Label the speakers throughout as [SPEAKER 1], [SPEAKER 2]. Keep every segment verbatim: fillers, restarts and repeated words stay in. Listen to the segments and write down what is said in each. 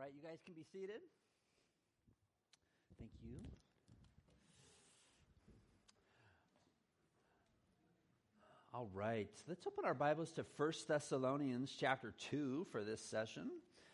[SPEAKER 1] right, you guys can be seated. Thank you. All right, let's open our Bibles to First Thessalonians chapter two for this session.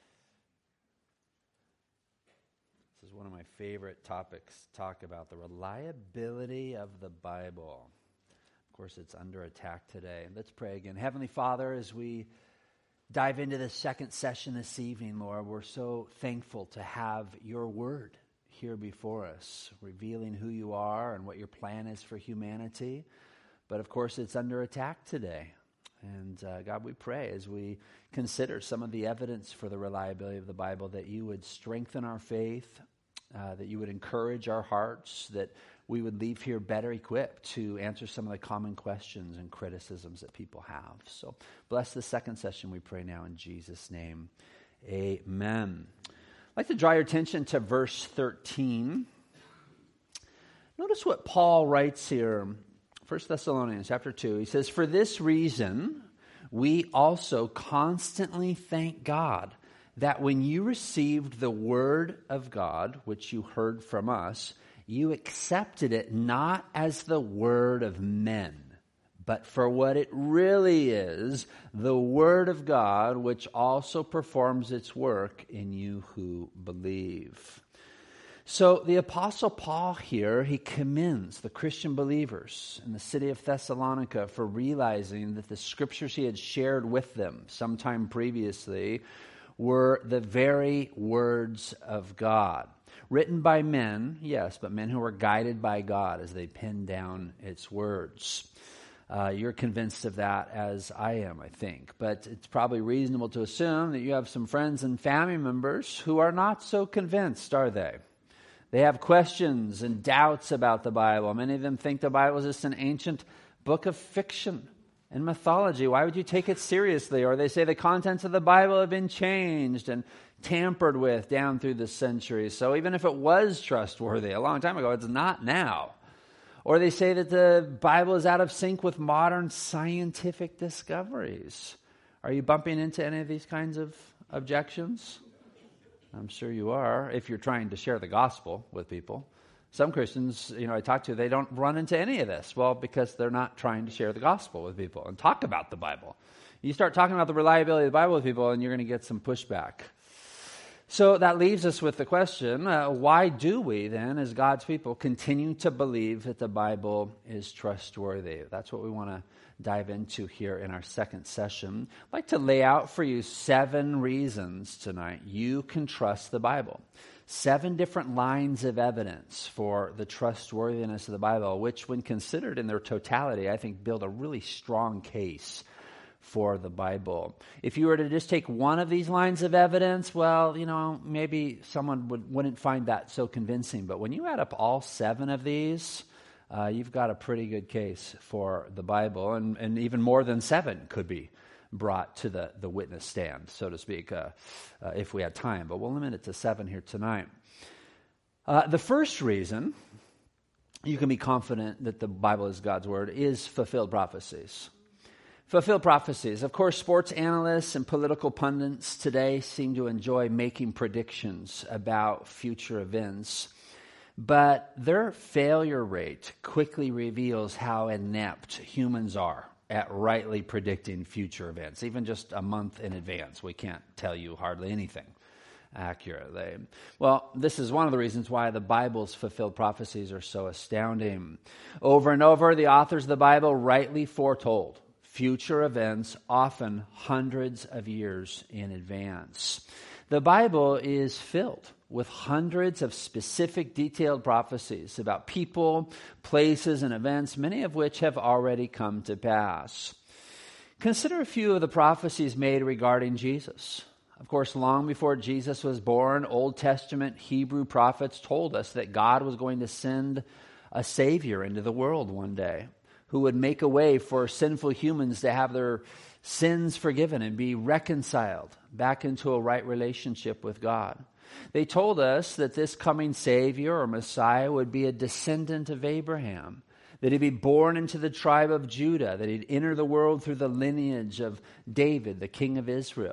[SPEAKER 1] This is one of my favorite topics to talk about, the reliability of the Bible. Of course, it's under attack today. Let's pray again. Heavenly Father, as we dive into the second session this evening, Lord, we're so thankful to have your word here before us, revealing who you are and what your plan is for humanity. But of course, it's under attack today. And uh, God, we pray as we consider some of the evidence for the reliability of the Bible that you would strengthen our faith, uh, that you would encourage our hearts, that we would leave here better equipped to answer some of the common questions and criticisms that people have. So bless the second session, we pray now in Jesus' name. Amen. I'd like to draw your attention to verse thirteen. Notice what Paul writes here, First Thessalonians chapter two. He says, "For this reason, we also constantly thank God that when you received the word of God, which you heard from us, you accepted it not as the word of men, but for what it really is, the word of God, which also performs its work in you who believe." So the Apostle Paul here, he commends the Christian believers in the city of Thessalonica for realizing that the scriptures he had shared with them sometime previously were the very words of God. Written by men, yes, but men who were guided by God as they penned down its words. Uh, you're convinced of that as I am, I think. But it's probably reasonable to assume that you have some friends and family members who are not so convinced, are they? They have questions and doubts about the Bible. Many of them think the Bible is just an ancient book of fiction and mythology. Why would you take it seriously? Or they say the contents of the Bible have been changed and tampered with down through the centuries. So even if it was trustworthy a long time ago, it's not now. Or they say that the Bible is out of sync with modern scientific discoveries. Are you bumping into any of these kinds of objections? I'm sure you are, if you're trying to share the gospel with people. Some Christians, you know, I talk to, they don't run into any of this. Well, because they're not trying to share the gospel with people and talk about the Bible. You start talking about the reliability of the Bible with people and you're going to get some pushback. So that leaves us with the question, uh, why do we then, as God's people, continue to believe that the Bible is trustworthy? That's what we want to dive into here in our second session. I'd like to lay out for you seven reasons tonight you can trust the Bible. Seven different lines of evidence for the trustworthiness of the Bible, which when considered in their totality, I think build a really strong case for the Bible. If you were to just take one of these lines of evidence, well, you know, maybe someone would, wouldn't find that so convincing. But when you add up all seven of these, uh, you've got a pretty good case for the Bible. And, and even more than seven could be brought to the, the witness stand, so to speak, uh, uh, if we had time. But we'll limit it to seven here tonight. Uh, the first reason you can be confident that the Bible is God's word is fulfilled prophecies. Fulfilled prophecies. Of course, sports analysts and political pundits today seem to enjoy making predictions about future events, but their failure rate quickly reveals how inept humans are at rightly predicting future events. Even just a month in advance, we can't tell you hardly anything accurately. Well, this is one of the reasons why the Bible's fulfilled prophecies are so astounding. Over and over, the authors of the Bible rightly foretold future events, often hundreds of years in advance. The Bible is filled with hundreds of specific detailed prophecies about people, places, and events, many of which have already come to pass. Consider a few of the prophecies made regarding Jesus. Of course, long before Jesus was born, Old Testament Hebrew prophets told us that God was going to send a Savior into the world one day, who would make a way for sinful humans to have their sins forgiven and be reconciled back into a right relationship with God. They told us that this coming Savior or Messiah would be a descendant of Abraham, that he'd be born into the tribe of Judah, that he'd enter the world through the lineage of David, the king of Israel,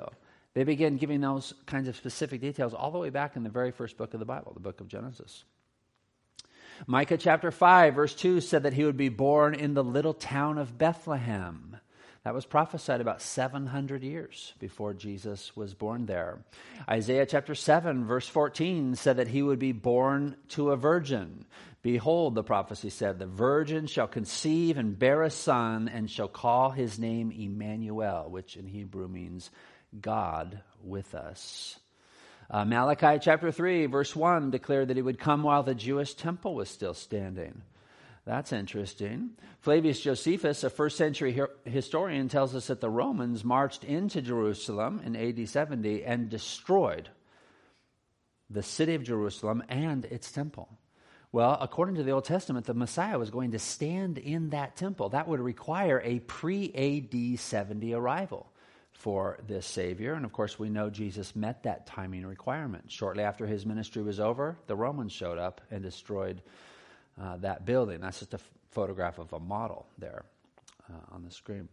[SPEAKER 1] They begin giving those kinds of specific details all the way back in the very first book of the Bible, the book of Genesis. Micah chapter five, verse two said that he would be born in the little town of Bethlehem. That was prophesied about seven hundred years before Jesus was born there. Isaiah chapter seven, verse fourteen said that he would be born to a virgin. Behold, the prophecy said, the virgin shall conceive and bear a son and shall call his name Emmanuel, which in Hebrew means God with us. Uh, Malachi chapter three, verse one declared that he would come while the Jewish temple was still standing. That's interesting. Flavius Josephus, a first century hi- historian, tells us that the Romans marched into Jerusalem in A D seventy and destroyed the city of Jerusalem and its temple. Well, according to the Old Testament, the Messiah was going to stand in that temple. That would require a pre-A D seventy arrival for this Savior. And of course, we know Jesus met that timing requirement. Shortly after his ministry was over, the Romans showed up and destroyed uh, that building. That's just a f- photograph of a model there uh, on the screen.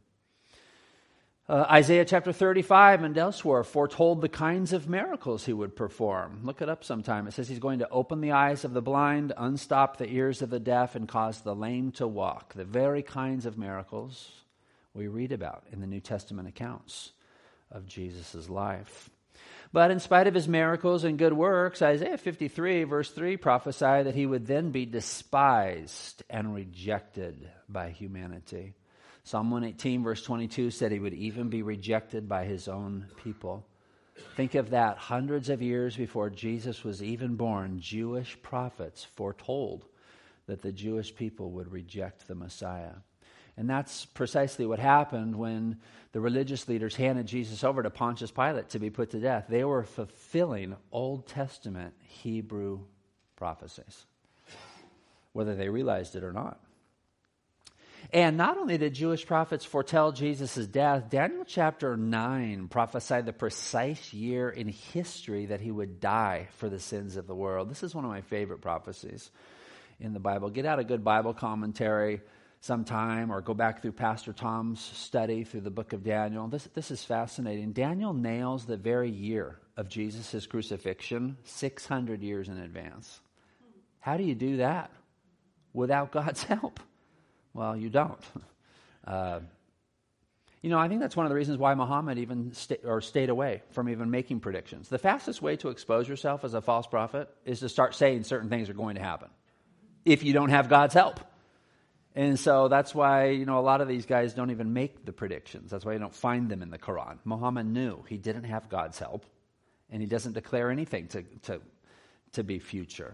[SPEAKER 1] Uh, Isaiah chapter thirty-five and elsewhere foretold the kinds of miracles he would perform. Look it up sometime. It says he's going to open the eyes of the blind, unstop the ears of the deaf, and cause the lame to walk. The very kinds of miracles we read about in the New Testament accounts of Jesus' life. But in spite of his miracles and good works, Isaiah fifty-three, verse three, prophesied that he would then be despised and rejected by humanity. Psalm one eighteen, verse twenty-two said he would even be rejected by his own people. Think of that. Hundreds of years before Jesus was even born, Jewish prophets foretold that the Jewish people would reject the Messiah. And that's precisely what happened when the religious leaders handed Jesus over to Pontius Pilate to be put to death. They were fulfilling Old Testament Hebrew prophecies, whether they realized it or not. And not only did Jewish prophets foretell Jesus' death, Daniel chapter nine prophesied the precise year in history that he would die for the sins of the world. This is one of my favorite prophecies in the Bible. Get out a good Bible commentary sometime or go back through Pastor Tom's study through the book of Daniel. This, this is fascinating. Daniel nails the very year of Jesus' crucifixion six hundred years in advance. How do you do that without God's help? Well, you don't. Uh, you know, I think that's one of the reasons why Muhammad even sta- or stayed away from even making predictions. The fastest way to expose yourself as a false prophet is to start saying certain things are going to happen if you don't have God's help. And so that's why, you know, a lot of these guys don't even make the predictions. That's why you don't find them in the Quran. Muhammad knew he didn't have God's help, and he doesn't declare anything to to, to be future.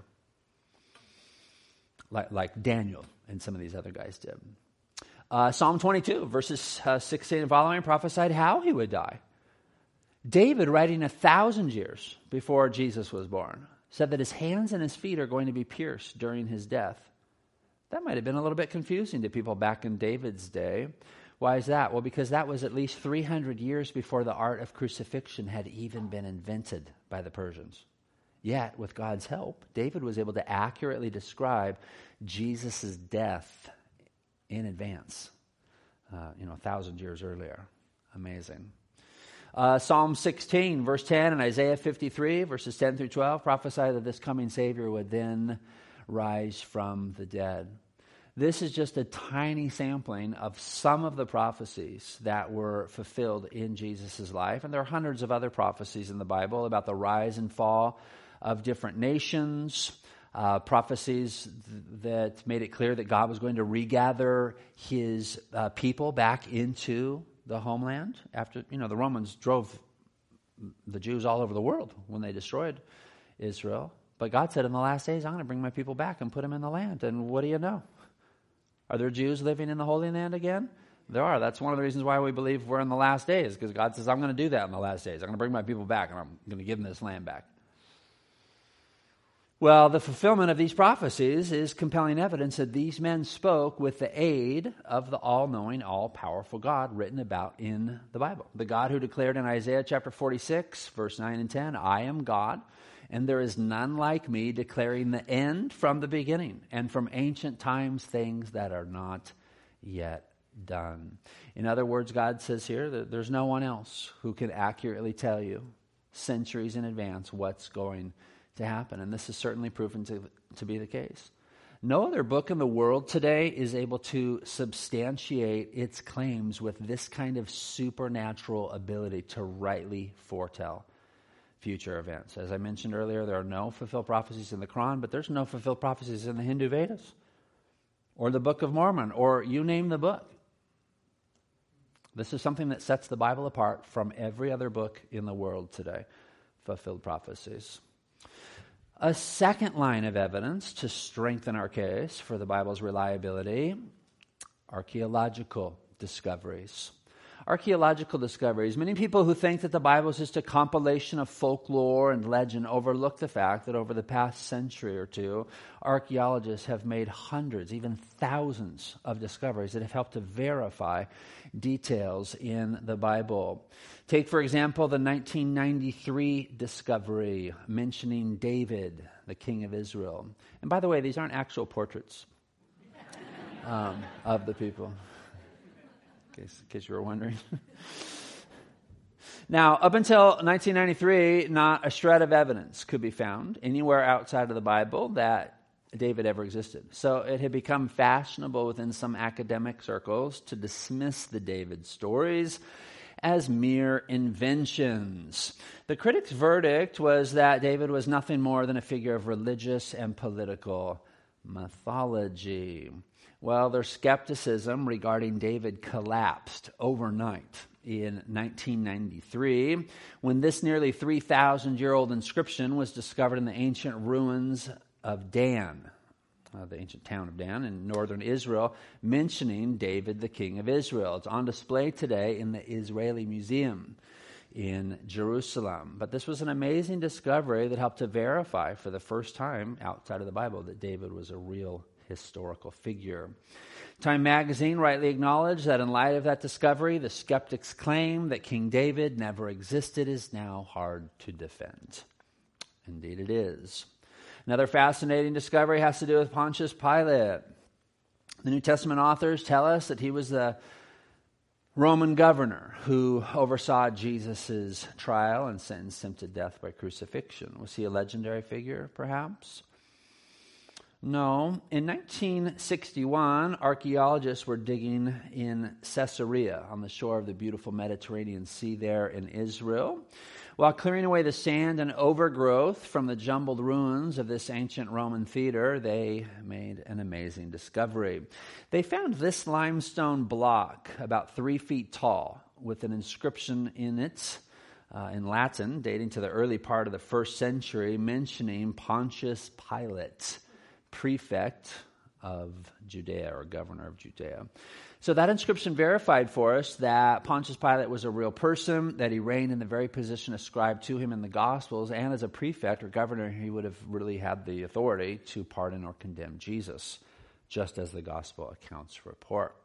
[SPEAKER 1] Like, like Daniel and some of these other guys did. Uh, Psalm twenty-two, verses uh, sixteen and following, prophesied how he would die. David, writing a thousand years before Jesus was born, said that his hands and his feet are going to be pierced during his death. That might have been a little bit confusing to people back in David's day. Why is that? Well, because that was at least three hundred years before the art of crucifixion had even been invented by the Persians. Yet, with God's help, David was able to accurately describe Jesus' death in advance, uh, you know, a thousand years earlier. Amazing. Uh, Psalm sixteen, verse ten, and Isaiah fifty-three, verses ten through twelve, prophesy that this coming Savior would then rise from the dead. This is just a tiny sampling of some of the prophecies that were fulfilled in Jesus' life. And there are hundreds of other prophecies in the Bible about the rise and fall of different nations, uh, prophecies th- that made it clear that God was going to regather his uh, people back into the homeland after, you know, the Romans drove the Jews all over the world when they destroyed Israel. But God said in the last days, I'm going to bring my people back and put them in the land. And what do you know? Are there Jews living in the Holy Land again? There are. That's one of the reasons why we believe we're in the last days, because God says, I'm going to do that in the last days. I'm going to bring my people back, and I'm going to give them this land back. Well, the fulfillment of these prophecies is compelling evidence that these men spoke with the aid of the all-knowing, all-powerful God written about in the Bible. The God who declared in Isaiah chapter forty-six, verse nine and ten, I am God, and there is none like me, declaring the end from the beginning, and from ancient times things that are not yet done. In other words, God says here that there's no one else who can accurately tell you centuries in advance what's going to happen. And this is certainly proven to, to be the case. No other book in the world today is able to substantiate its claims with this kind of supernatural ability to rightly foretell future events. As I mentioned earlier, there are no fulfilled prophecies in the Quran, but there's no fulfilled prophecies in the Hindu Vedas or the Book of Mormon, or you name the book. This is something that sets the Bible apart from every other book in the world today, fulfilled prophecies. A second line of evidence to strengthen our case for the Bible's reliability, archaeological discoveries. Archaeological discoveries. Many people who think that the Bible is just a compilation of folklore and legend overlook the fact that over the past century or two, archaeologists have made hundreds, even thousands of discoveries that have helped to verify details in the Bible. Take, for example, the nineteen ninety-three discovery mentioning David, the king of Israel. And by the way, these aren't actual portraits um, of the people. In case, in case you were wondering. Now, up until nineteen ninety-three, not a shred of evidence could be found anywhere outside of the Bible that David ever existed. So it had become fashionable within some academic circles to dismiss the David stories as mere inventions. The critics' verdict was that David was nothing more than a figure of religious and political mythology. Well, their skepticism regarding David collapsed overnight in nineteen ninety-three when this nearly three thousand year old inscription was discovered in the ancient ruins of Dan, uh, the ancient town of Dan in northern Israel, mentioning David, the king of Israel. It's on display today in the Israeli Museum in Jerusalem. But this was an amazing discovery that helped to verify for the first time outside of the Bible that David was a real historical figure. Time magazine rightly acknowledged that in light of that discovery, the skeptics' claim that King David never existed is now hard to defend. Indeed it is. Another fascinating discovery has to do with Pontius Pilate. The New Testament authors tell us that he was the Roman governor who oversaw Jesus' trial and sentenced him to death by crucifixion. Was he a legendary figure, perhaps? No. In nineteen sixty-one, archaeologists were digging in Caesarea on the shore of the beautiful Mediterranean Sea there in Israel. While clearing away the sand and overgrowth from the jumbled ruins of this ancient Roman theater, they made an amazing discovery. They found this limestone block about three feet tall with an inscription in it uh, in Latin dating to the early part of the first century mentioning Pontius Pilate, prefect of Judea or governor of Judea. So that inscription verified for us that Pontius Pilate was a real person, that he reigned in the very position ascribed to him in the Gospels, and as a prefect or governor, he would have really had the authority to pardon or condemn Jesus, just as the Gospel accounts report.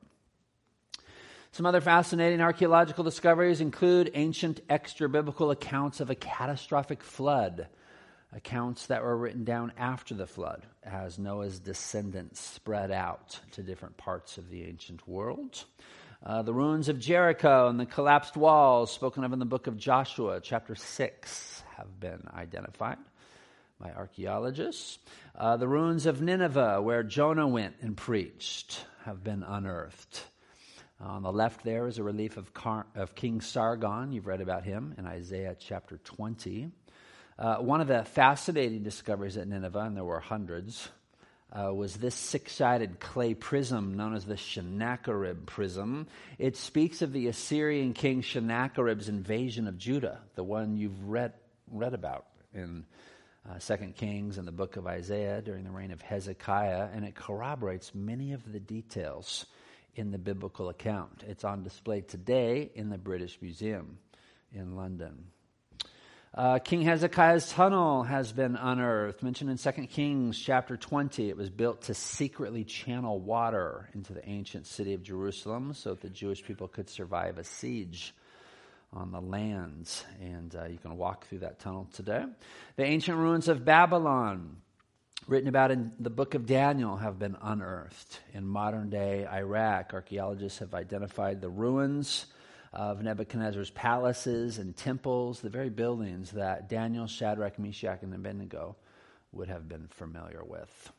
[SPEAKER 1] Some other fascinating archaeological discoveries include ancient extra-biblical accounts of a catastrophic flood, accounts that were written down after the flood as Noah's descendants spread out to different parts of the ancient world. Uh, the ruins of Jericho and the collapsed walls spoken of in the book of Joshua, chapter six, have been identified by archaeologists. Uh, the ruins of Nineveh, where Jonah went and preached, have been unearthed. On the left there is a relief of, Car- of King Sargon. You've read about him in Isaiah chapter twenty. Uh, one of the fascinating discoveries at Nineveh, and there were hundreds, uh, was this six-sided clay prism known as the Sennacherib prism. It speaks of the Assyrian king Sennacherib's invasion of Judah, the one you've read read about in uh, Second Kings and the book of Isaiah during the reign of Hezekiah, and it corroborates many of the details in the biblical account. It's on display today in the British Museum in London. Uh, King Hezekiah's tunnel has been unearthed, mentioned in Second Kings chapter twenty. It was built to secretly channel water into the ancient city of Jerusalem so that the Jewish people could survive a siege on the lands. And uh, you can walk through that tunnel today. The ancient ruins of Babylon, written about in the book of Daniel have been unearthed. In modern-day Iraq, archaeologists have identified the ruins of Nebuchadnezzar's palaces and temples, the very buildings that Daniel, Shadrach, Meshach, and Abednego would have been familiar with.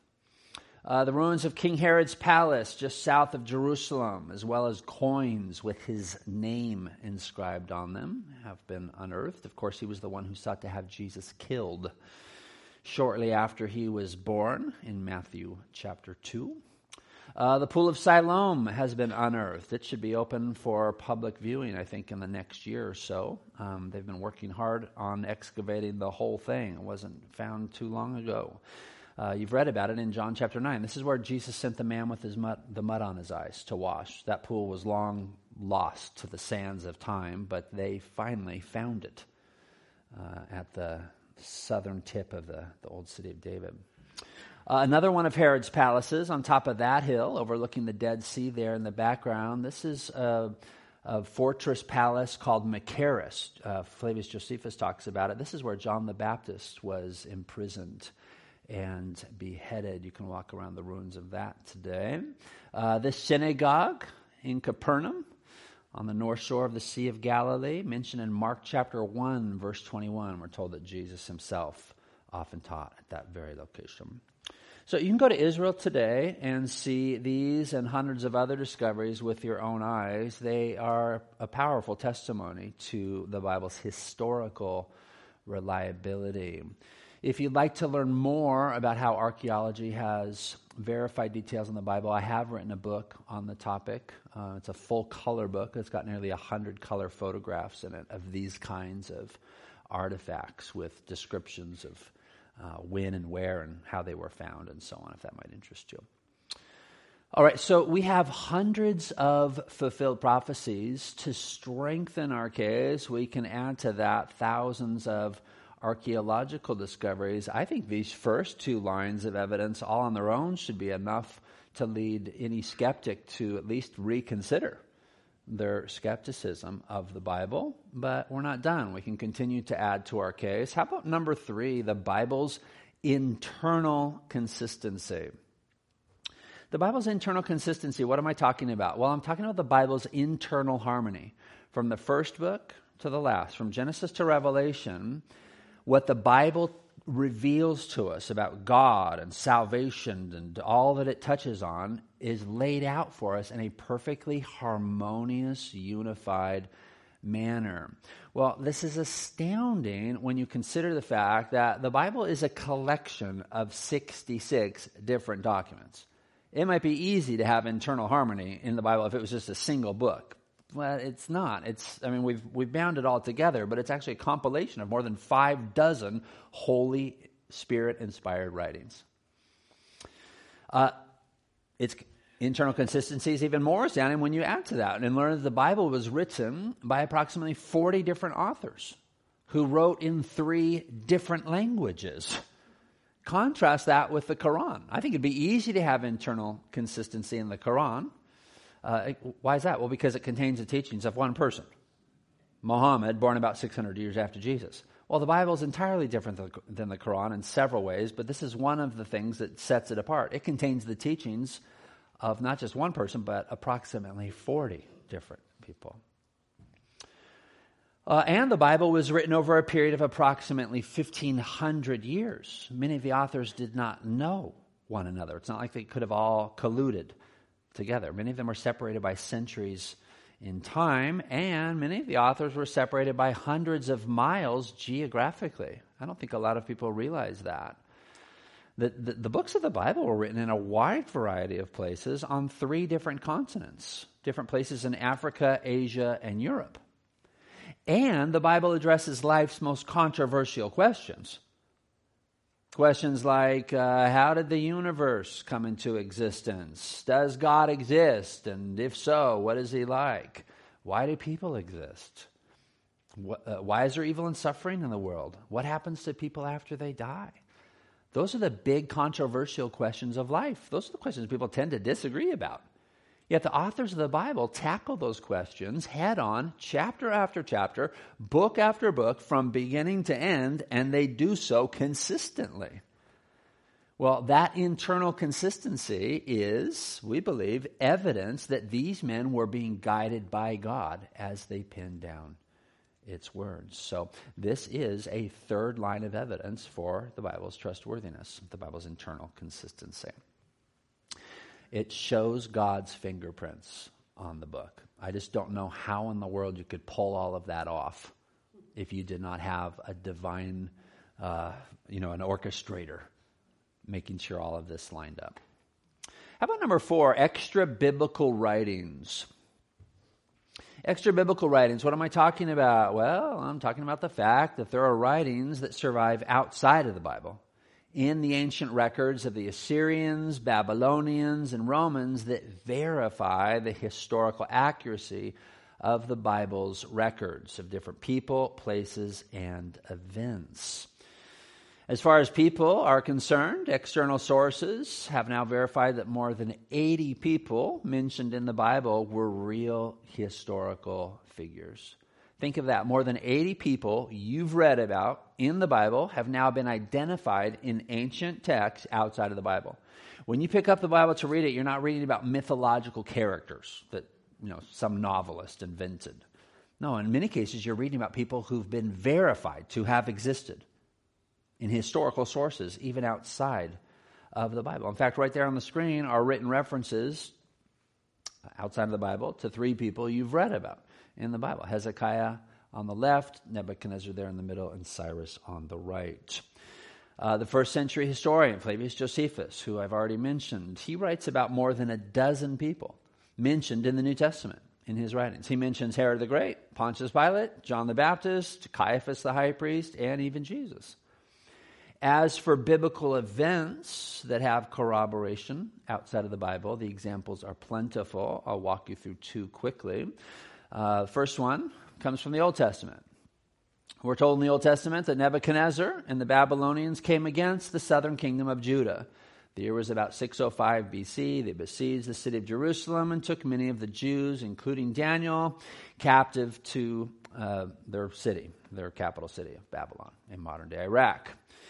[SPEAKER 1] Uh, the ruins of King Herod's palace just south of Jerusalem, as well as coins with his name inscribed on them, have been unearthed. Of course, he was the one who sought to have Jesus killed shortly after he was born in Matthew chapter two. Uh, the Pool of Siloam has been unearthed. It should be open for public viewing, I think, in the next year or so. Um, they've been working hard on excavating the whole thing. It wasn't found too long ago. Uh, you've read about it in John chapter nine. This is where Jesus sent the man with his mud, the mud on his eyes to wash. That pool was long lost to the sands of time, but they finally found it uh, at the southern tip of the, the old city of David. Uh, another one of Herod's palaces on top of that hill, overlooking the Dead Sea there in the background. This is a, a fortress palace called Machaerus. Uh, Flavius Josephus talks about it. This is where John the Baptist was imprisoned and beheaded. You can walk around the ruins of that today. Uh, this synagogue in Capernaum on the north shore of the Sea of Galilee, mentioned in Mark chapter one, verse twenty-one. We're told that Jesus himself often taught at that very location. So you can go to Israel today and see these and hundreds of other discoveries with your own eyes. They are a powerful testimony to the Bible's historical reliability. If you'd like to learn more about how archaeology has verified details in the Bible, I have written a book on the topic. Uh, it's a full color book. It's got nearly one hundred color photographs in it of these kinds of artifacts with descriptions of uh, when and where and how they were found and so on, if that might interest you. All right, so we have hundreds of fulfilled prophecies. To strengthen our case, we can add to that thousands of archaeological discoveries. I think these first two lines of evidence all on their own should be enough to lead any skeptic to at least reconsider their skepticism of the Bible. But we're not done. We can continue to add to our case. How about number three, the Bible's internal consistency? The Bible's internal consistency, what am I talking about? Well, I'm talking about the Bible's internal harmony. From the first book to the last, from Genesis to Revelation, what the Bible reveals to us about God and salvation and all that it touches on is laid out for us in a perfectly harmonious, unified manner. Well, this is astounding when you consider the fact that the Bible is a collection of sixty-six different documents. It might be easy to have internal harmony in the Bible if it was just a single book. Well, it's not. It's, I mean, we've we've bound it all together, but it's actually a compilation of more than five dozen Holy Spirit-inspired writings. Uh, its internal consistency is even more astounding when you add to that and learn that the Bible was written by approximately forty different authors who wrote in three different languages. Contrast that with the Quran. I think it'd be easy to have internal consistency in the Quran. Uh, why is that? Well, because it contains the teachings of one person, Muhammad, born about six hundred years after Jesus. Well, the Bible is entirely different than the Quran in several ways, but this is one of the things that sets it apart. It contains the teachings of not just one person, but approximately forty different people. Uh, and the Bible was written over a period of approximately fifteen hundred years. Many of the authors did not know one another. It's not like they could have all colluded together. Many of them were separated by centuries in time, and many of the authors were separated by hundreds of miles geographically. I don't think a lot of people realize that. The, the, the books of the Bible were written in a wide variety of places on three different continents, different places in Africa, Asia, and Europe. And the Bible addresses life's most controversial questions. Questions like, uh, how did the universe come into existence? Does God exist? And if so, what is he like? Why do people exist? What, uh, why is there evil and suffering in the world? What happens to people after they die? Those are the big controversial questions of life. Those are the questions people tend to disagree about. Yet the authors of the Bible tackle those questions head on, chapter after chapter, book after book, from beginning to end, and they do so consistently. Well, that internal consistency is, we believe, evidence that these men were being guided by God as they pinned down its words. So this is a third line of evidence for the Bible's trustworthiness, the Bible's internal consistency. It shows God's fingerprints on the book. I just don't know how in the world you could pull all of that off if you did not have a divine, uh, you know, an orchestrator making sure all of this lined up. How about number four, extra biblical writings? Extra biblical writings, what am I talking about? Well, I'm talking about the fact that there are writings that survive outside of the Bible in the ancient records of the Assyrians, Babylonians, and Romans that verify the historical accuracy of the Bible's records of different people, places, and events. As far as people are concerned, external sources have now verified that more than eighty people mentioned in the Bible were real historical figures. Think of that. More than eighty people you've read about in the Bible have now been identified in ancient texts outside of the Bible. When you pick up the Bible to read it, you're not reading about mythological characters that, you know, some novelist invented. No, in many cases, you're reading about people who've been verified to have existed in historical sources, even outside of the Bible. In fact, right there on the screen are written references outside of the Bible to three people you've read about in the Bible. Hezekiah on the left, Nebuchadnezzar there in the middle, and Cyrus on the right. Uh, the first century historian, Flavius Josephus, who I've already mentioned, he writes about more than a dozen people mentioned in the New Testament in his writings. He mentions Herod the Great, Pontius Pilate, John the Baptist, Caiaphas the high priest, and even Jesus. As for biblical events that have corroboration outside of the Bible, the examples are plentiful. I'll walk you through two quickly. Uh, the first one comes from the Old Testament. We're told in the Old Testament that Nebuchadnezzar and the Babylonians came against the southern kingdom of Judah. The year was about six oh five B C. They besieged the city of Jerusalem and took many of the Jews, including Daniel, captive to uh, their city, their capital city of Babylon in modern-day Iraq.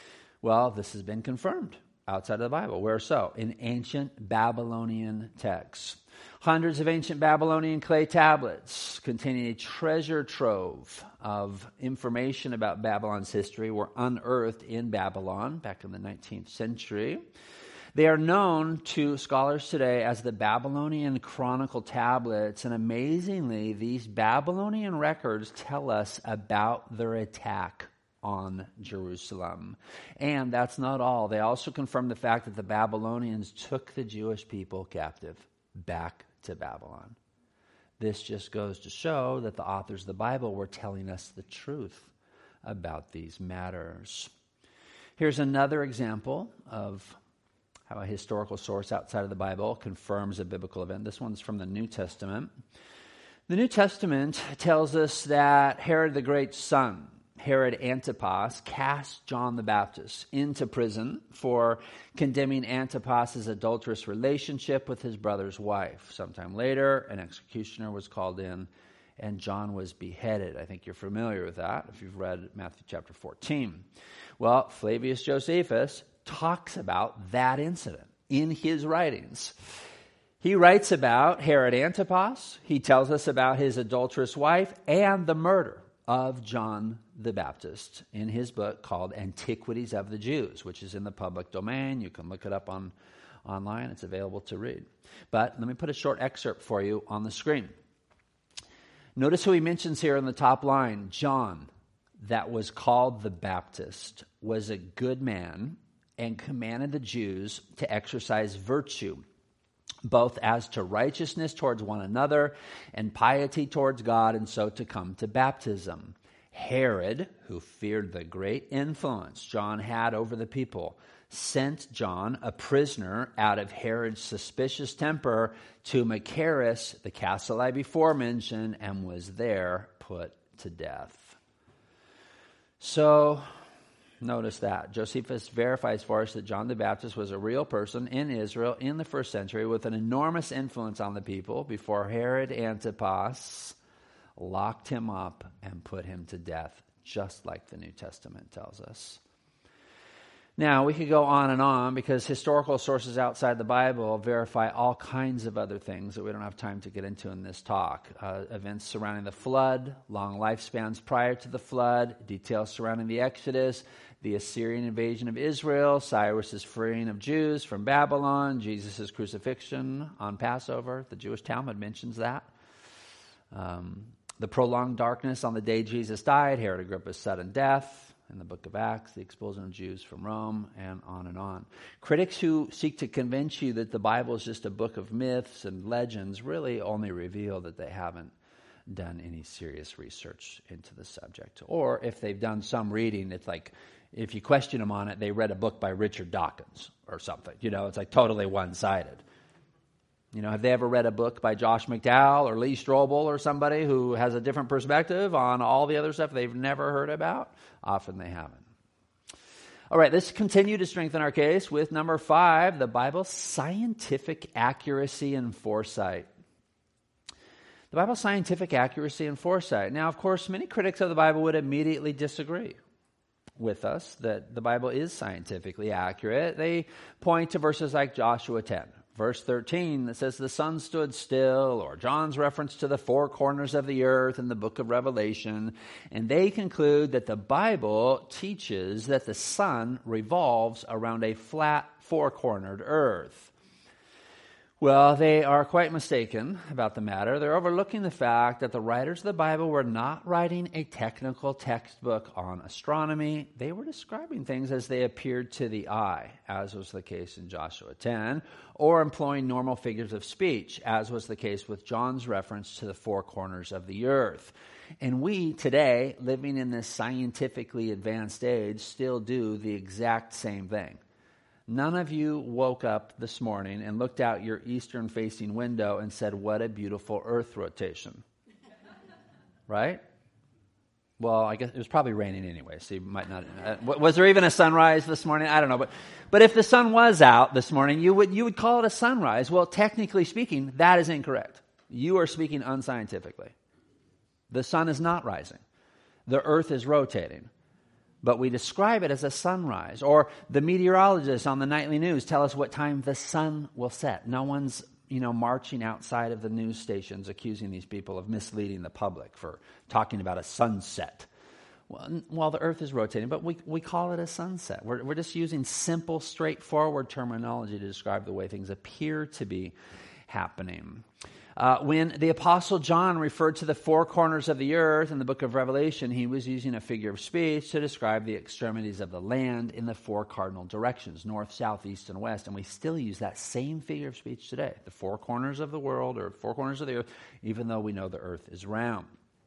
[SPEAKER 1] Well, this has been confirmed outside of the Bible. Where so? In ancient Babylonian texts. Hundreds of ancient Babylonian clay tablets containing a treasure trove of information about Babylon's history were unearthed in Babylon back in the nineteenth century. They are known to scholars today as the Babylonian Chronicle tablets, and amazingly, these Babylonian records tell us about their attack on Jerusalem. And that's not all. They also confirm the fact that the Babylonians took the Jewish people captive back to Babylon. This just goes to show that the authors of the Bible were telling us the truth about these matters. Here's another example of how a historical source outside of the Bible confirms a biblical event. This one's from the New Testament. The New Testament tells us that Herod the Great's son, Herod Antipas, cast John the Baptist into prison for condemning Antipas's adulterous relationship with his brother's wife. Sometime later, an executioner was called in, and John was beheaded. I think you're familiar with that if you've read Matthew chapter fourteen. Well, Flavius Josephus talks about that incident in his writings. He writes about Herod Antipas. He tells us about his adulterous wife and the murder of John the Baptist in his book called Antiquities of the Jews, which is in the public domain. You can look it up on online. It's available to read. But let me put a short excerpt for you on the screen. Notice who he mentions here in the top line. John, that was called the Baptist, was a good man and commanded the Jews to exercise virtue, both as to righteousness towards one another and piety towards God, and so to come to baptism. Herod, who feared the great influence John had over the people, sent John, a prisoner, out of Herod's suspicious temper to Machaerus, the castle I before mentioned, and was there put to death. So, notice that. Josephus verifies for us that John the Baptist was a real person in Israel in the first century with an enormous influence on the people before Herod Antipas locked him up and put him to death, just like the New Testament tells us. Now, we could go on and on because historical sources outside the Bible verify all kinds of other things that we don't have time to get into in this talk. Uh, events surrounding the flood, long lifespans prior to the flood, details surrounding the Exodus, the Assyrian invasion of Israel, Cyrus's freeing of Jews from Babylon, Jesus' crucifixion on Passover. The Jewish Talmud mentions that. Um, the prolonged darkness on the day Jesus died, Herod Agrippa's sudden death, in the book of Acts, the expulsion of Jews from Rome, and on and on. Critics who seek to convince you that the Bible is just a book of myths and legends really only reveal that they haven't done any serious research into the subject. Or if they've done some reading, it's like, if you question them on it, they read a book by Richard Dawkins or something. You know, it's like totally one-sided. You know, have they ever read a book by Josh McDowell or Lee Strobel or somebody who has a different perspective on all the other stuff they've never heard about? Often they haven't. All right, let's continue to strengthen our case with number five, the Bible's scientific accuracy and foresight. The Bible's scientific accuracy and foresight. Now, of course, many critics of the Bible would immediately disagree with us that the Bible is scientifically accurate. They point to verses like Joshua ten. Verse thirteen that says the sun stood still, or John's reference to the four corners of the earth in the book of Revelation, and they conclude that the Bible teaches that the sun revolves around a flat, four-cornered earth. Well, they are quite mistaken about the matter. They're overlooking the fact that the writers of the Bible were not writing a technical textbook on astronomy. They were describing things as they appeared to the eye, as was the case in Joshua ten, or employing normal figures of speech, as was the case with John's reference to the four corners of the earth. And we today, living in this scientifically advanced age, still do the exact same thing. None of you woke up this morning and looked out your eastern-facing window and said, what a beautiful earth rotation. Right? Well, I guess it was probably raining anyway, so you might not. Uh, was there even a sunrise this morning? I don't know. But but if the sun was out this morning, you would you would call it a sunrise. Well, technically speaking, that is incorrect. You are speaking unscientifically. The sun is not rising. The earth is rotating. But we describe it as a sunrise. Or the meteorologists on the nightly news tell us what time the sun will set. No one's, you know, marching outside of the news stations accusing these people of misleading the public for talking about a sunset. Well, well the earth is rotating, but we we call it a sunset. We're, we're just using simple, straightforward terminology to describe the way things appear to be happening. Uh, when the Apostle John referred to the four corners of the earth in the book of Revelation, he was using a figure of speech to describe the extremities of the land in the four cardinal directions, north, south, east, and west. And we still use that same figure of speech today, the four corners of the world or four corners of the earth, even though we know the earth is round.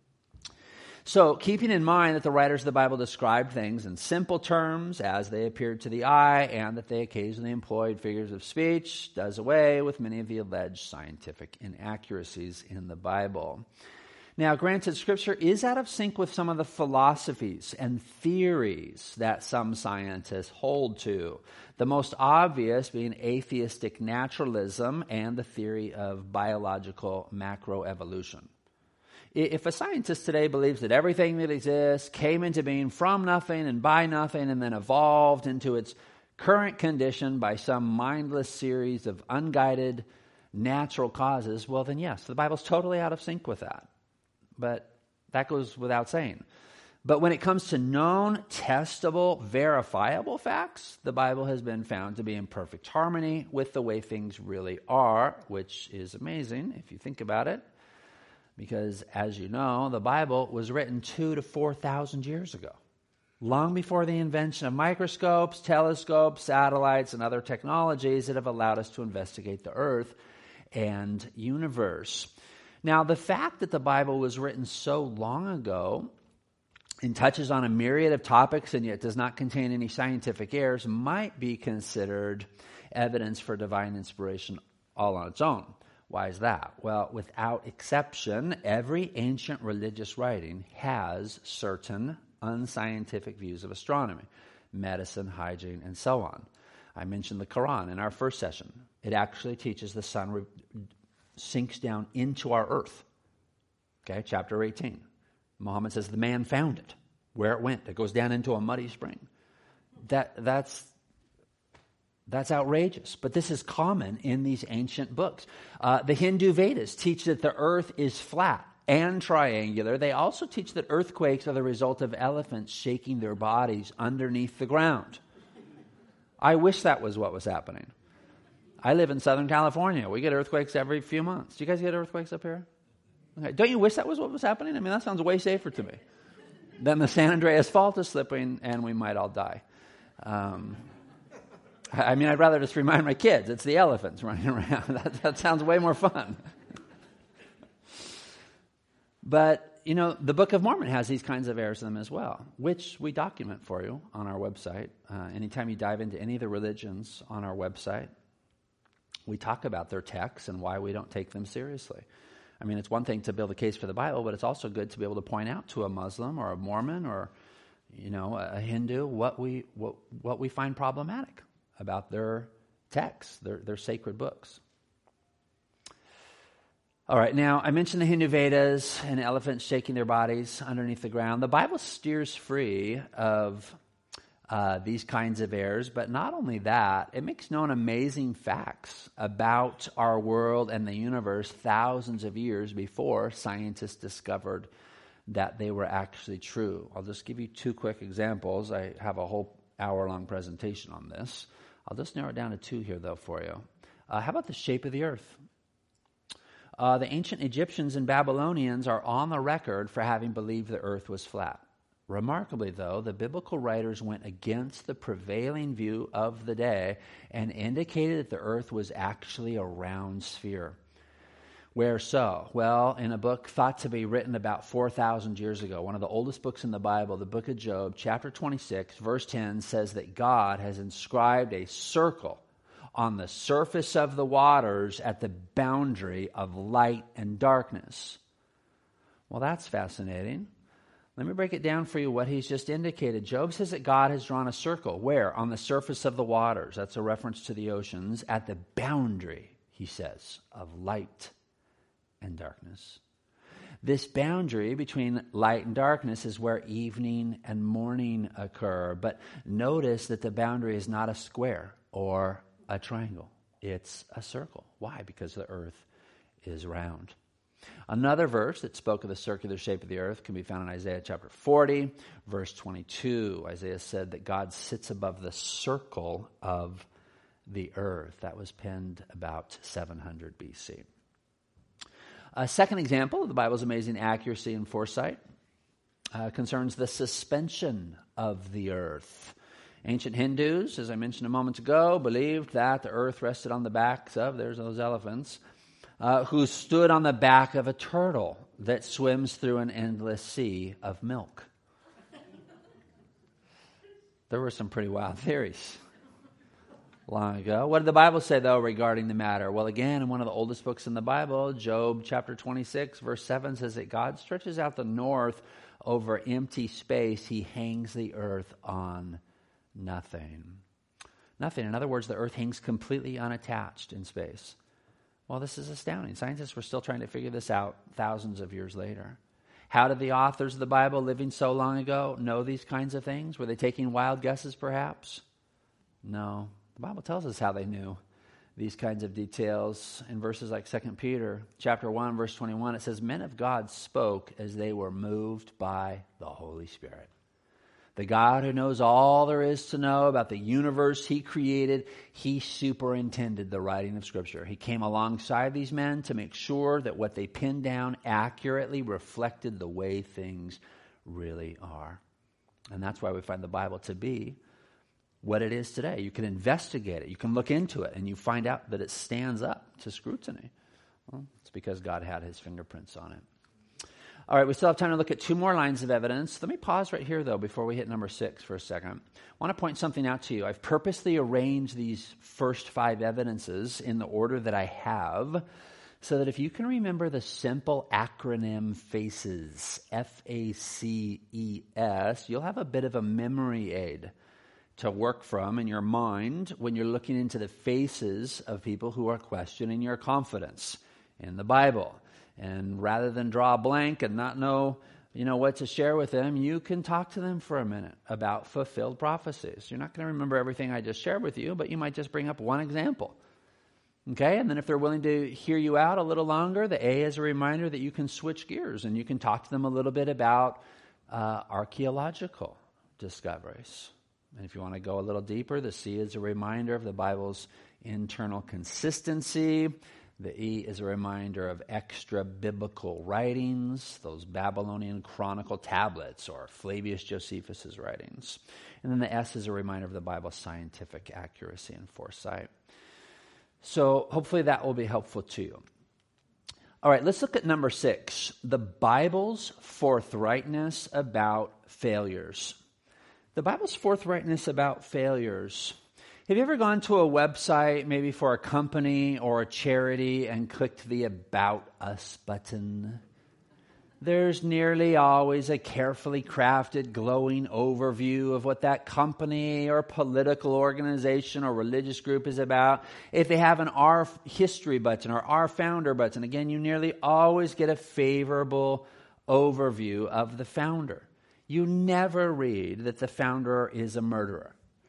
[SPEAKER 1] So, keeping in mind that the writers of the Bible described things in simple terms as they appeared to the eye, and that they occasionally employed figures of speech, does away with many of the alleged scientific inaccuracies in the Bible. Now, granted, Scripture is out of sync with some of the philosophies and theories that some scientists hold to, the most obvious being atheistic naturalism and the theory of biological macroevolution. If a scientist today believes that everything that exists came into being from nothing and by nothing and then evolved into its current condition by some mindless series of unguided natural causes, well then yes, the Bible's totally out of sync with that. But that goes without saying. But when it comes to known, testable, verifiable facts, the Bible has been found to be in perfect harmony with the way things really are, which is amazing if you think about it. Because, as you know, the Bible was written two to four thousand years ago, long before the invention of microscopes, telescopes, satellites, and other technologies that have allowed us to investigate the earth and universe. Now, the fact that the Bible was written so long ago and touches on a myriad of topics and yet does not contain any scientific errors might be considered evidence for divine inspiration all on its own. Why is that? Well, without exception, every ancient religious writing has certain unscientific views of astronomy, medicine, hygiene, and so on. I mentioned the Quran in our first session. It actually teaches the sun re- sinks down into our earth. Okay, chapter eighteen. Muhammad says the man found it. Where it went, it goes down into a muddy spring. That that's That's outrageous, but this is common in these ancient books. Uh, the Hindu Vedas teach that the earth is flat and triangular. They also teach that earthquakes are the result of elephants shaking their bodies underneath the ground. I wish that was what was happening. I live in Southern California. We get earthquakes every few months. Do you guys get earthquakes up here? Okay. Don't you wish that was what was happening? I mean, that sounds way safer to me. Then the San Andreas Fault is slipping, and we might all die. Um, I mean, I'd rather just remind my kids, it's the elephants running around. That, that sounds way more fun. But, you know, the Book of Mormon has these kinds of errors in them as well, which we document for you on our website. Uh, anytime you dive into any of the religions on our website, we talk about their texts and why we don't take them seriously. I mean, it's one thing to build a case for the Bible, but it's also good to be able to point out to a Muslim or a Mormon or, you know, a Hindu what we what, what we find problematic about their texts, their, their sacred books. All right, now I mentioned the Hindu Vedas and elephants shaking their bodies underneath the ground. The Bible steers free of uh, these kinds of errors, but not only that, it makes known amazing facts about our world and the universe thousands of years before scientists discovered that they were actually true. I'll just give you two quick examples. I have a whole hour-long presentation on this. I'll just narrow it down to two here, though, for you. Uh, how about the shape of the earth? Uh, the ancient Egyptians and Babylonians are on the record for having believed the earth was flat. Remarkably, though, the biblical writers went against the prevailing view of the day and indicated that the earth was actually a round sphere. Where so? Well, in a book thought to be written about four thousand years ago, one of the oldest books in the Bible, the book of Job, chapter twenty-six, verse ten, says that God has inscribed a circle on the surface of the waters at the boundary of light and darkness. Well, that's fascinating. Let me break it down for you what he's just indicated. Job says that God has drawn a circle. Where? On the surface of the waters. That's a reference to the oceans. At the boundary, he says, of light and darkness. This boundary between light and darkness is where evening and morning occur. But notice that the boundary is not a square or a triangle. It's a circle. Why? Because the earth is round. Another verse that spoke of the circular shape of the earth can be found in Isaiah chapter forty, verse twenty-two. Isaiah said that God sits above the circle of the earth. That was penned about seven hundred B C. A second example of the Bible's amazing accuracy and foresight uh, concerns the suspension of the earth. Ancient Hindus, as I mentioned a moment ago, believed that the earth rested on the backs of, there's those elephants, uh, who stood on the back of a turtle that swims through an endless sea of milk. There were some pretty wild theories long ago. What did the Bible say, though, regarding the matter? Well, again, in one of the oldest books in the Bible, Job chapter twenty-six, verse seven says that God stretches out the north over empty space. He hangs the earth on nothing. Nothing. In other words, the earth hangs completely unattached in space. Well, this is astounding. Scientists were still trying to figure this out thousands of years later. How did the authors of the Bible living so long ago know these kinds of things? Were they taking wild guesses, perhaps? No. The Bible tells us how they knew these kinds of details. In verses like Second Peter chapter one, verse twenty-one, it says, "Men of God spoke as they were moved by the Holy Spirit." The God who knows all there is to know about the universe he created, he superintended the writing of Scripture. He came alongside these men to make sure that what they pinned down accurately reflected the way things really are. And that's why we find the Bible to be what it is today. You can investigate it. You can look into it, and you find out that it stands up to scrutiny. Well, it's because God had his fingerprints on it. All right, we still have time to look at two more lines of evidence. Let me pause right here, though, before we hit number six for a second. I want to point something out to you. I've purposely arranged these first five evidences in the order that I have, so that if you can remember the simple acronym FACES, F A C E S, you'll have a bit of a memory aid to work from in your mind when you're looking into the faces of people who are questioning your confidence in the Bible. And rather than draw a blank and not know you know what to share with them, you can talk to them for a minute about fulfilled prophecies. You're not going to remember everything I just shared with you, but you might just bring up one example. Okay, and then if they're willing to hear you out a little longer, the A is a reminder that you can switch gears and you can talk to them a little bit about uh, archaeological discoveries. And if you want to go a little deeper, the C is a reminder of the Bible's internal consistency. The E is a reminder of extra biblical writings, those Babylonian chronicle tablets or Flavius Josephus' writings. And then the S is a reminder of the Bible's scientific accuracy and foresight. So hopefully that will be helpful to you. All right, let's look at number six, the Bible's forthrightness about failures. The Bible's forthrightness about failures. Have you ever gone to a website, maybe for a company or a charity, and clicked the About Us button? There's nearly always a carefully crafted, glowing overview of what that company or political organization or religious group is about. If they have an Our History button or Our Founder button, again, you nearly always get a favorable overview of the founder. You never read that the founder is a murderer.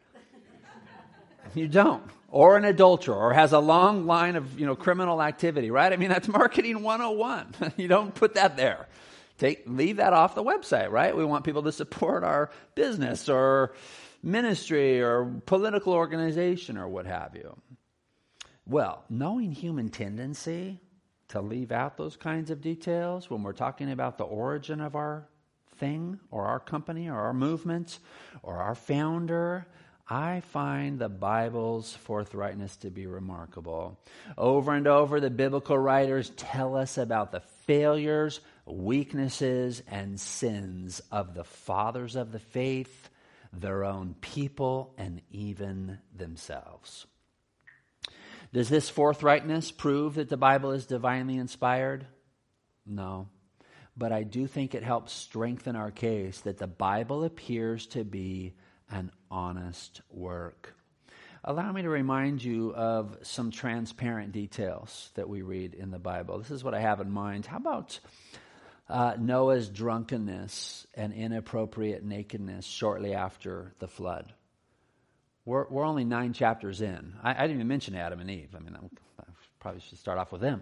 [SPEAKER 1] You don't. Or an adulterer, or has a long line of, you know, criminal activity, right? I mean, that's marketing one oh one. You don't put that there. Take, leave that off the website, right? We want people to support our business or ministry or political organization or what have you. Well, knowing human tendency to leave out those kinds of details when we're talking about the origin of our thing or our company or our movement or our founder, I find the Bible's forthrightness to be remarkable. Over and over, the biblical writers tell us about the failures, weaknesses, and sins of the fathers of the faith, their own people, and even themselves. Does this forthrightness prove that the Bible is divinely inspired? No. But I do think it helps strengthen our case that the Bible appears to be an honest work. Allow me to remind you of some transparent details that we read in the Bible. This is what I have in mind. How about uh, Noah's drunkenness and inappropriate nakedness shortly after the flood? We're, we're only nine chapters in. I, I didn't even mention Adam and Eve. I mean, I probably should start off with them.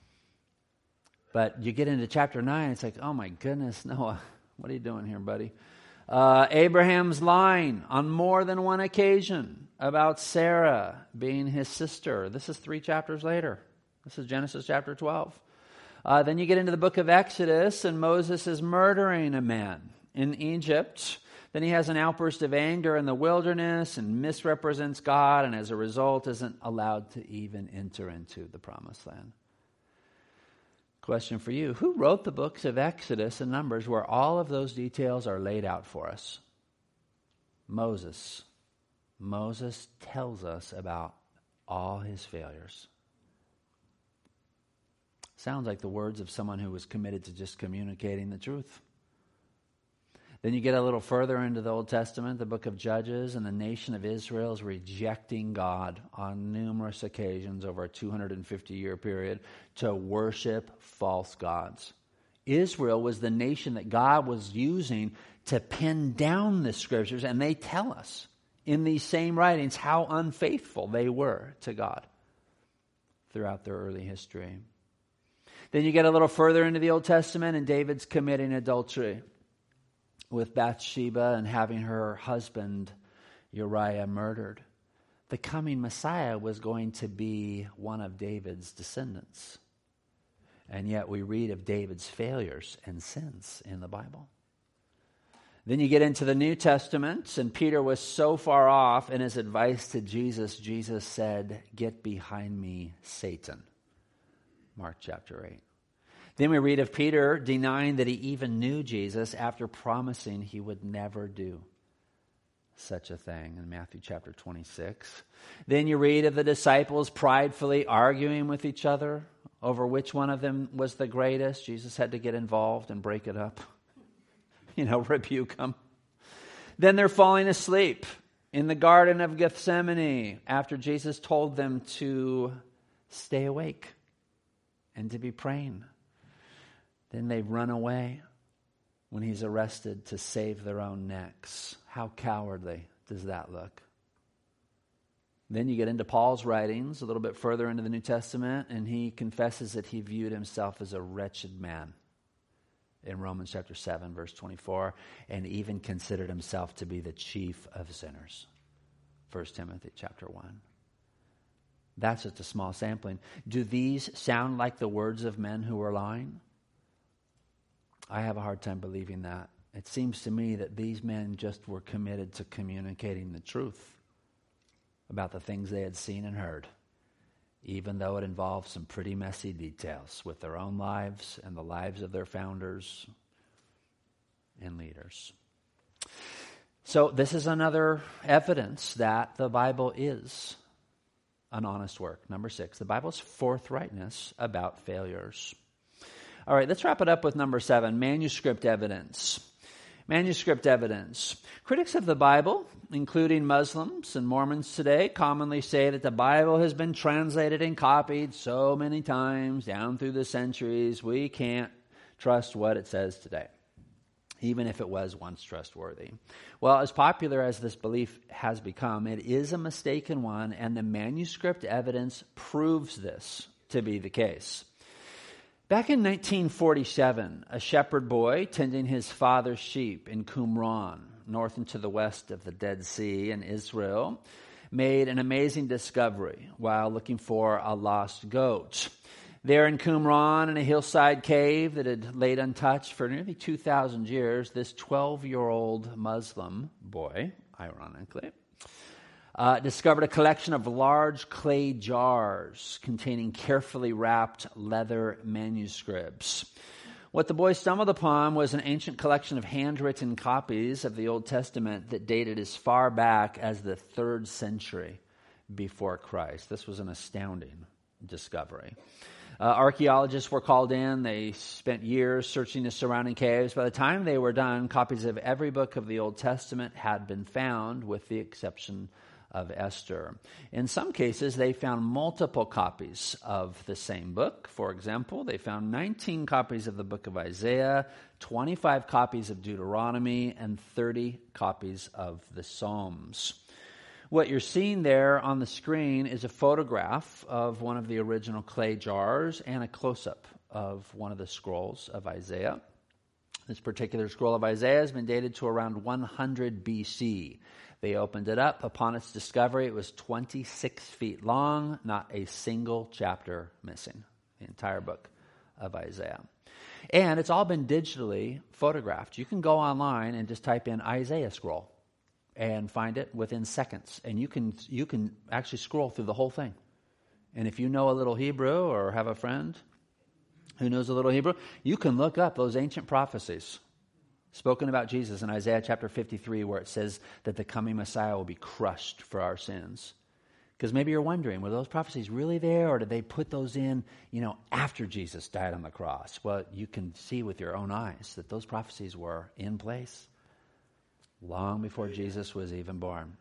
[SPEAKER 1] But you get into chapter nine, it's like, oh my goodness, Noah, what are you doing here, buddy? Uh, Abraham's lying on more than one occasion about Sarah being his sister. This is three chapters later. This is Genesis chapter twelve. Uh, then you get into the book of Exodus, and Moses is murdering a man in Egypt. Then he has an outburst of anger in the wilderness and misrepresents God, and as a result isn't allowed to even enter into the promised land. Question for you. Who wrote the books of Exodus and Numbers where all of those details are laid out for us? Moses. Moses tells us about all his failures. Sounds like the words of someone who was committed to just communicating the truth. Then you get a little further into the Old Testament, the book of Judges, and the nation of Israel is rejecting God on numerous occasions over a two hundred fifty year period to worship false gods. Israel was the nation that God was using to pin down the scriptures, and they tell us in these same writings how unfaithful they were to God throughout their early history. Then you get a little further into the Old Testament, and David's committing adultery with Bathsheba and having her husband Uriah murdered. The coming Messiah was going to be one of David's descendants. And yet we read of David's failures and sins in the Bible. Then you get into the New Testament, and Peter was so far off in his advice to Jesus, Jesus said, "Get behind me, Satan." Mark chapter eight. Then we read of Peter denying that he even knew Jesus after promising he would never do such a thing in Matthew chapter twenty-six. Then you read of the disciples pridefully arguing with each other over which one of them was the greatest. Jesus had to get involved and break it up, you know, rebuke them. Then they're falling asleep in the Garden of Gethsemane after Jesus told them to stay awake and to be praying. Then they run away. when he's arrested to save their own necks. How cowardly does that look? Then you get into Paul's writings a little bit further into the New Testament, and he confesses that he viewed himself as a wretched man in Romans chapter seven, verse twenty-four, and even considered himself to be the chief of sinners. First Timothy chapter one. That's just a small sampling. Do these sound like the words of men who are lying? I have a hard time believing that. It seems to me that these men just were committed to communicating the truth about the things they had seen and heard, even though it involved some pretty messy details with their own lives and the lives of their founders and leaders. So this is another evidence that the Bible is an honest work. Number six, the Bible's forthrightness about failures. All right, let's wrap it up with number seven, manuscript evidence. Manuscript evidence. Critics of the Bible, including Muslims and Mormons today, commonly say that the Bible has been translated and copied so many times down through the centuries, we can't trust what it says today, even if it was once trustworthy. Well, as popular as this belief has become, it is a mistaken one, and the manuscript evidence proves this to be the case. Back in nineteen forty-seven, a shepherd boy tending his father's sheep in Qumran, north and to the west of the Dead Sea in Israel, made an amazing discovery while looking for a lost goat. There in Qumran, in a hillside cave that had laid untouched for nearly two thousand years, this twelve-year-old Muslim boy, ironically, Uh, discovered a collection of large clay jars containing carefully wrapped leather manuscripts. What the boy stumbled upon was an ancient collection of handwritten copies of the Old Testament that dated as far back as the third century before Christ. This was an astounding discovery. Uh, archaeologists were called in. They spent years searching the surrounding caves. By the time they were done, copies of every book of the Old Testament had been found, with the exception of Esther. In some cases, they found multiple copies of the same book. For example, they found nineteen copies of the book of Isaiah, twenty-five copies of Deuteronomy, and thirty copies of the Psalms. What you're seeing there on the screen is a photograph of one of the original clay jars and a close-up of one of the scrolls of Isaiah. This particular scroll of Isaiah has been dated to around one hundred B C. They opened it up. Upon its discovery, it was twenty-six feet long, not a single chapter missing, the entire book of Isaiah. And it's all been digitally photographed. You can go online and just type in Isaiah scroll and find it within seconds. And you can you can actually scroll through the whole thing. And if you know a little Hebrew or have a friend who knows a little Hebrew, you can look up those ancient prophecies spoken about Jesus in Isaiah chapter fifty-three, where it says that the coming Messiah will be crushed for our sins. Because maybe you're wondering, were those prophecies really there, or did they put those in, you know, after Jesus died on the cross? Well, you can see with your own eyes that those prophecies were in place long before Jesus was even born.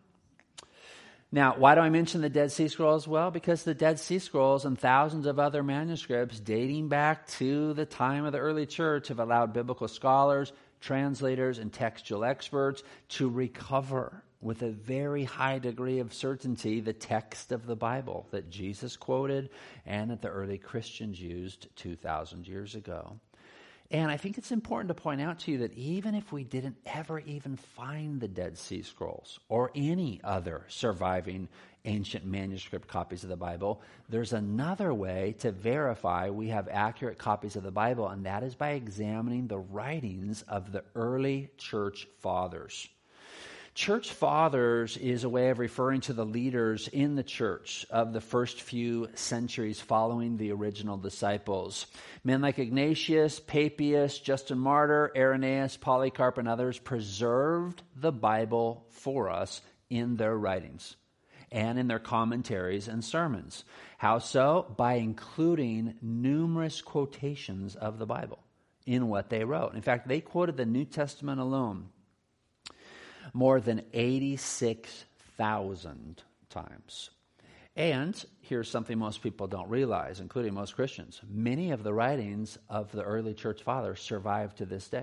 [SPEAKER 1] Now, why do I mention the Dead Sea Scrolls? Well, because the Dead Sea Scrolls and thousands of other manuscripts dating back to the time of the early church have allowed biblical scholars, translators, and textual experts to recover with a very high degree of certainty the text of the Bible that Jesus quoted and that the early Christians used two thousand years ago. And I think it's important to point out to you that even if we didn't ever even find the Dead Sea Scrolls or any other surviving ancient manuscript copies of the Bible, there's another way to verify we have accurate copies of the Bible, and that is by examining the writings of the early church fathers. Church fathers is a way of referring to the leaders in the church of the first few centuries following the original disciples. Men like Ignatius, Papias, Justin Martyr, Irenaeus, Polycarp, and others preserved the Bible for us in their writings and in their commentaries and sermons. How so? By including numerous quotations of the Bible in what they wrote. In fact, they quoted the New Testament alone more than eighty-six thousand times. And here's something most people don't realize, including most Christians. Many of the writings of the early church fathers survive to this day.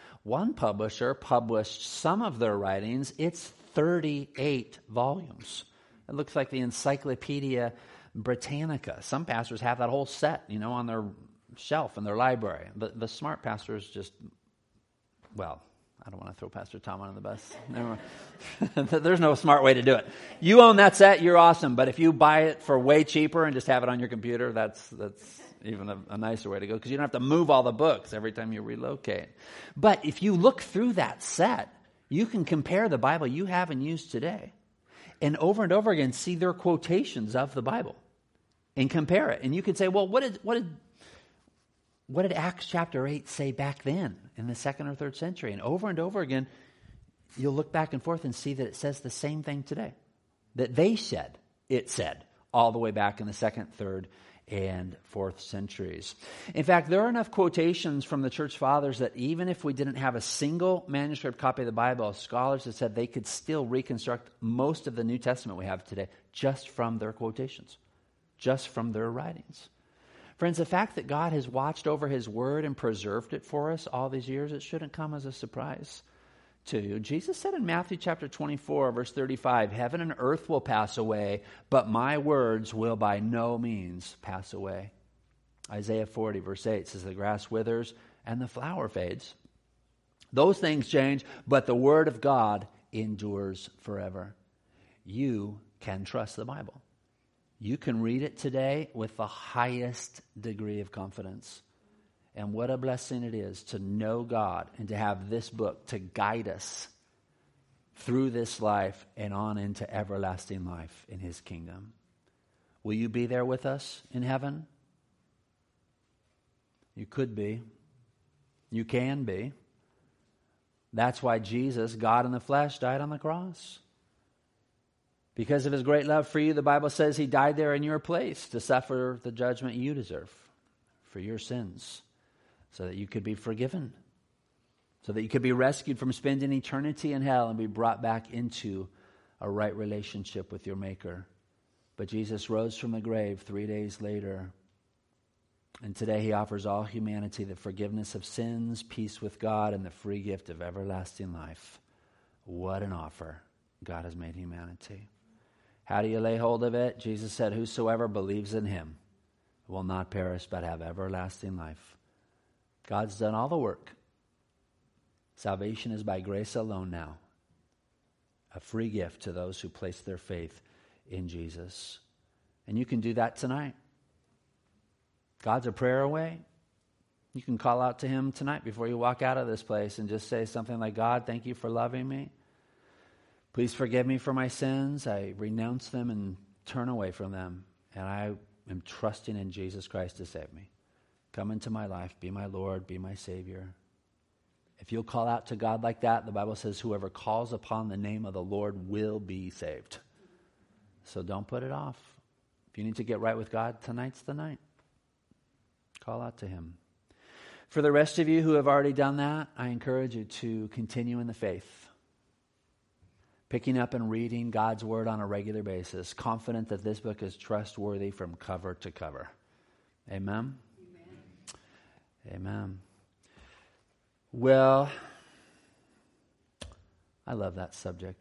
[SPEAKER 1] One publisher published some of their writings. It's thirty-eight volumes. It looks like the Encyclopedia Britannica. Some pastors have that whole set, you know, on their shelf in their library. The, the smart pastors just, well, I don't want to throw Pastor Tom under the bus. Never mind. There's no smart way to do it. You own that set, you're awesome. But if you buy it for way cheaper and just have it on your computer, that's that's even a, a nicer way to go, because you don't have to move all the books every time you relocate. But if you look through that set, you can compare the Bible you have and use today, and over and over again see their quotations of the Bible and compare it. And you can say, well, what did what did what did Acts chapter eight say back then in the second or third century? And over and over again, you'll look back and forth and see that it says the same thing today. That they said, it said, all the way back in the second, third, and fourth centuries. In fact, there are enough quotations from the church fathers that even if we didn't have a single manuscript copy of the Bible, scholars have said they could still reconstruct most of the New Testament we have today just from their quotations, just from their writings. Friends, the fact that God has watched over His Word and preserved it for us all these years, it shouldn't come as a surprise to you. Jesus said in Matthew chapter twenty-four, verse thirty-five, heaven and earth will pass away, but my words will by no means pass away. Isaiah forty, verse eight says, the grass withers and the flower fades. Those things change, but the word of God endures forever. You can trust the Bible. You can read it today with the highest degree of confidence. And what a blessing it is to know God and to have this book to guide us through this life and on into everlasting life in His kingdom. Will you be there with us in heaven? You could be. You can be. That's why Jesus, God in the flesh, died on the cross. Because of His great love for you, the Bible says He died there in your place to suffer the judgment you deserve for your sins, so that you could be forgiven, so that you could be rescued from spending eternity in hell and be brought back into a right relationship with your Maker. But Jesus rose from the grave three days later, and today He offers all humanity the forgiveness of sins, peace with God, and the free gift of everlasting life. What an offer God has made humanity. How do you lay hold of it? Jesus said, whosoever believes in Him will not perish but have everlasting life. God's done all the work. Salvation is by grace alone now. A free gift to those who place their faith in Jesus. And you can do that tonight. God's a prayer away. You can call out to Him tonight before you walk out of this place and just say something like, God, thank you for loving me. Please forgive me for my sins. I renounce them and turn away from them. And I am trusting in Jesus Christ to save me. Come into my life. Be my Lord. Be my Savior. If you'll call out to God like that, the Bible says whoever calls upon the name of the Lord will be saved. So don't put it off. If you need to get right with God, tonight's the night. Call out to Him. For the rest of you who have already done that, I encourage you to continue in the faith. Picking up and reading God's Word on a regular basis, confident that this book is trustworthy from cover to cover. Amen? Amen. Amen. Well, I love that subject.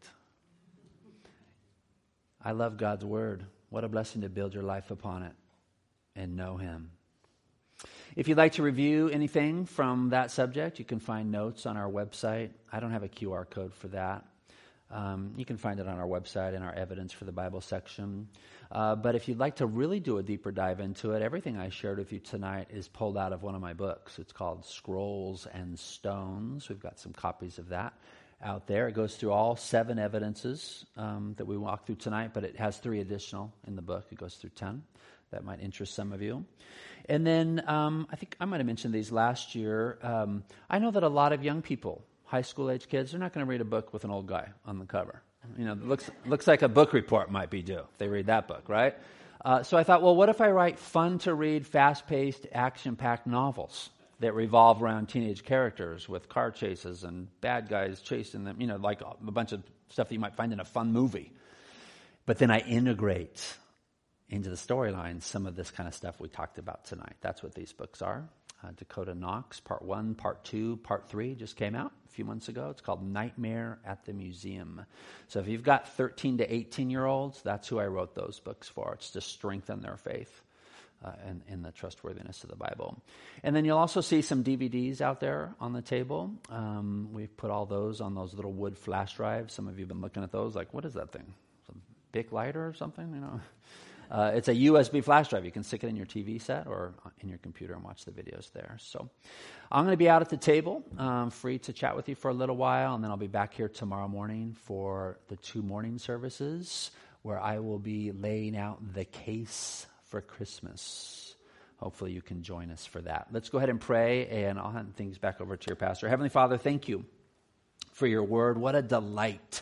[SPEAKER 1] I love God's Word. What a blessing to build your life upon it and know Him. If you'd like to review anything from that subject, you can find notes on our website. I don't have a Q R code for that. Um, you can find it on our website in our Evidence for the Bible section. Uh, but if you'd like to really do a deeper dive into it, everything I shared with you tonight is pulled out of one of my books. It's called Scrolls and Stones. We've got some copies of that out there. It goes through all seven evidences um, that we walk through tonight, but it has three additional in the book. It goes through ten. That might interest some of you. And then um, I think I might have mentioned these last year. Um, I know that a lot of young people, high school age kids, they're not going to read a book with an old guy on the cover. You know, it looks looks like a book report might be due if they read that book, right? Uh, so I thought, well, what if I write fun-to-read, fast-paced, action-packed novels that revolve around teenage characters with car chases and bad guys chasing them, you know, like a bunch of stuff that you might find in a fun movie. But then I integrate into the storyline some of this kind of stuff we talked about tonight. That's what these books are. uh, Dakota Knox, part one, part two, part three just came out a few months ago. It's called Nightmare at the Museum. So if you've got thirteen to eighteen-year-olds, that's who I wrote those books for. It's to strengthen their faith uh, in, in the trustworthiness of the Bible. And then you'll also see some D V Ds out there on the table. Um, we've put all those on those little wood flash drives. Some of you have been looking at those like, what is that thing? Some big lighter or something, you know? Uh, it's a U S B flash drive. You can stick it in your T V set or in your computer and watch the videos there. So I'm going to be out at the table, um, free to chat with you for a little while, and then I'll be back here tomorrow morning for the two morning services where I will be laying out the case for Christmas. Hopefully you can join us for that. Let's go ahead and pray, and I'll hand things back over to your pastor. Heavenly Father, thank you for your word. What a delight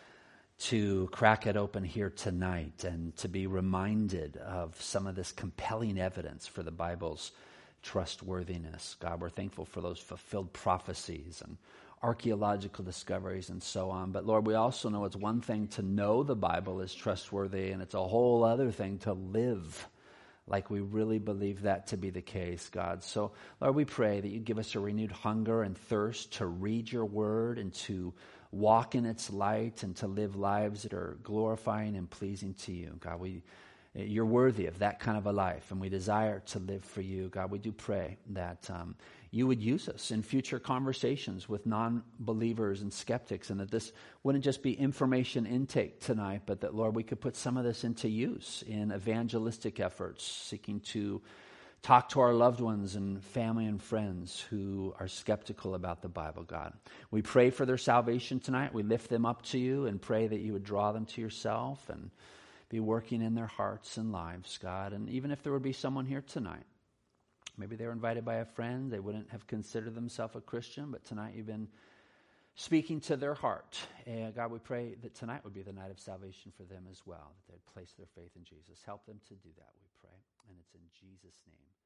[SPEAKER 1] to crack it open here tonight and to be reminded of some of this compelling evidence for the Bible's trustworthiness. God, we're thankful for those fulfilled prophecies and archaeological discoveries and so on. But Lord, we also know it's one thing to know the Bible is trustworthy, and it's a whole other thing to live like we really believe that to be the case, God. So, Lord, we pray that you give us a renewed hunger and thirst to read your word and to walk in its light and to live lives that are glorifying and pleasing to you. God, we, you're worthy of that kind of a life, and we desire to live for you. God, we do pray that um, you would use us in future conversations with non-believers and skeptics, and that this wouldn't just be information intake tonight, but that, Lord, we could put some of this into use in evangelistic efforts, seeking to talk to our loved ones and family and friends who are skeptical about the Bible, God. We pray for their salvation tonight. We lift them up to you and pray that you would draw them to yourself and be working in their hearts and lives, God. And even if there would be someone here tonight, maybe they were invited by a friend, they wouldn't have considered themselves a Christian, but tonight you've been speaking to their heart. And God, we pray that tonight would be the night of salvation for them as well, that they'd place their faith in Jesus. Help them to do that, we pray. And it's in Jesus' name.